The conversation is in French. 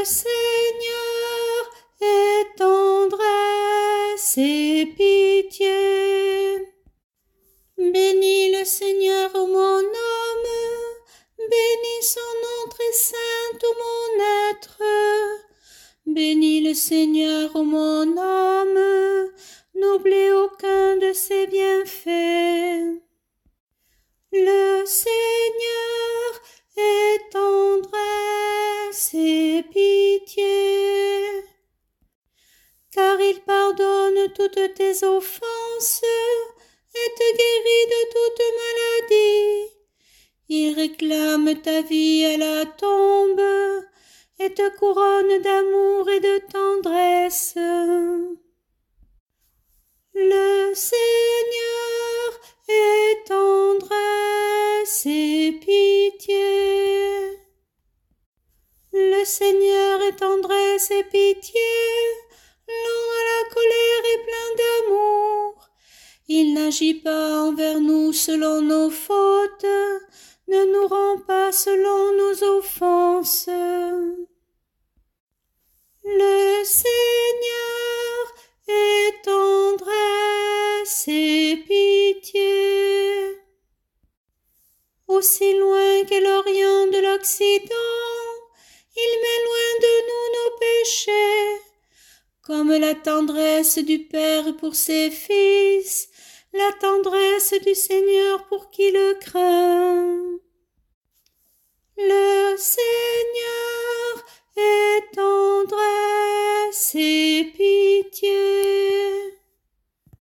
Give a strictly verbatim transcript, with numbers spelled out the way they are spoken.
Seigneur est tendresse et pitié. Bénis le Seigneur, ô mon âme, bénis son nom très saint, ô mon être. Bénis le Seigneur, ô mon âme, n'oublie aucun de ses bienfaits. Le Seigneur est tendresse et pitié, car il pardonne toutes tes offenses et te guérit de toute maladie. Il réclame ta vie à la tombe et te couronne d'amour et de tendresse. Le Seigneur est tendresse et pitié. Le Seigneur est tendresse et pitié, lent à la colère et plein d'amour. Il n'agit pas envers nous selon nos fautes, ne nous rend pas selon nos offenses. Le Seigneur est tendresse et pitié. Aussi loin qu'est l'Orient de l'Occident, il met loin de nous nos péchés. Comme la tendresse du Père pour ses fils, la tendresse du Seigneur pour qui le craint. Le Seigneur est tendresse et pitié.